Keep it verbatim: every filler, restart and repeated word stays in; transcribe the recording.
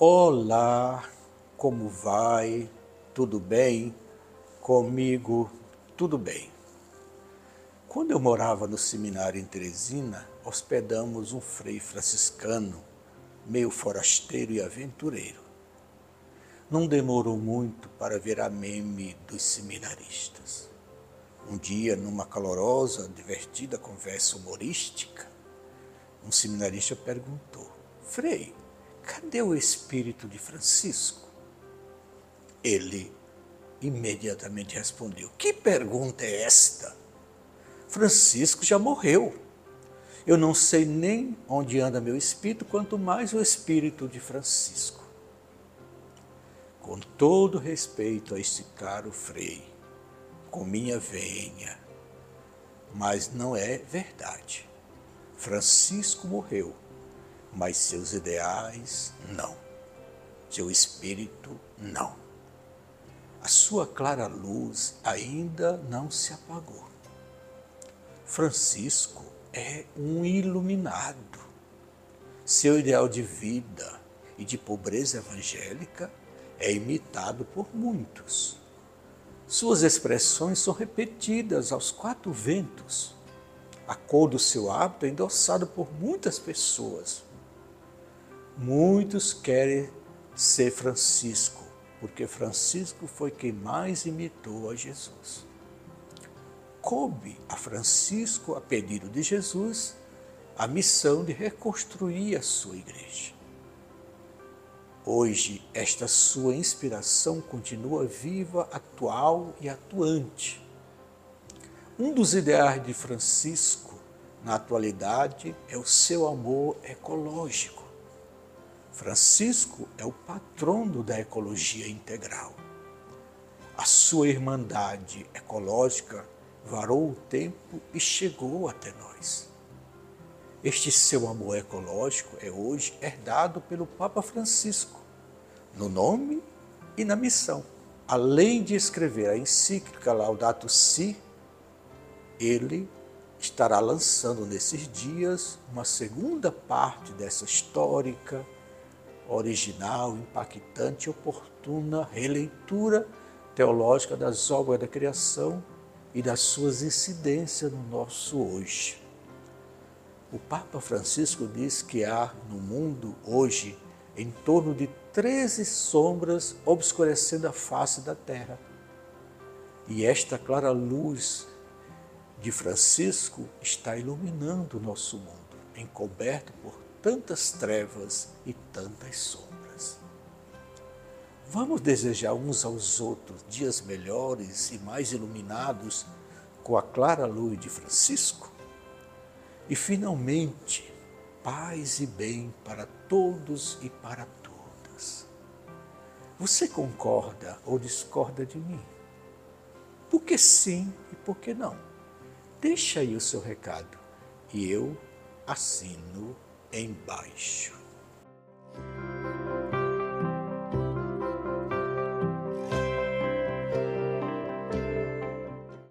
Olá, como vai? Tudo bem? Comigo, tudo bem. Quando eu morava no seminário em Teresina, hospedamos um frei franciscano, meio forasteiro e aventureiro. Não demorou muito para ver a meme dos seminaristas. Um dia, numa calorosa, divertida conversa humorística, um seminarista perguntou: Frei, cadê o espírito de Francisco? Ele imediatamente respondeu: que pergunta é esta? Francisco já morreu. Eu não sei nem onde anda meu espírito, quanto mais o espírito de Francisco. Com todo respeito a este caro frei, com minha venha, mas não é verdade. Francisco morreu, mas seus ideais não. Seu espírito não. A sua clara luz ainda não se apagou. Francisco é um iluminado. Seu ideal de vida e de pobreza evangélica é imitado por muitos. Suas expressões são repetidas aos quatro ventos. A cor do seu hábito é endossada por muitas pessoas. Muitos querem ser Francisco, porque Francisco foi quem mais imitou a Jesus. Coube a Francisco, a pedido de Jesus, a missão de reconstruir a sua igreja. Hoje, esta sua inspiração continua viva, atual e atuante. Um dos ideais de Francisco, na atualidade, é o seu amor ecológico. Francisco é o patrono da ecologia integral. A sua irmandade ecológica varou o tempo e chegou até nós. Este seu amor ecológico é hoje herdado pelo Papa Francisco, no nome e na missão. Além de escrever a encíclica Laudato Si', ele estará lançando nesses dias uma segunda parte dessa histórica, original, impactante e oportuna releitura teológica das obras da criação e das suas incidências no nosso hoje. O Papa Francisco diz que há no mundo hoje em torno de treze sombras obscurecendo a face da terra. E esta clara luz de Francisco está iluminando o nosso mundo, encoberto por tantas trevas e tantas sombras. Vamos desejar uns aos outros dias melhores e mais iluminados com a clara luz de Francisco? E finalmente, paz e bem para todos e para todas. Você concorda ou discorda de mim? Por que sim e por que não? Deixa aí o seu recado e eu assino embaixo.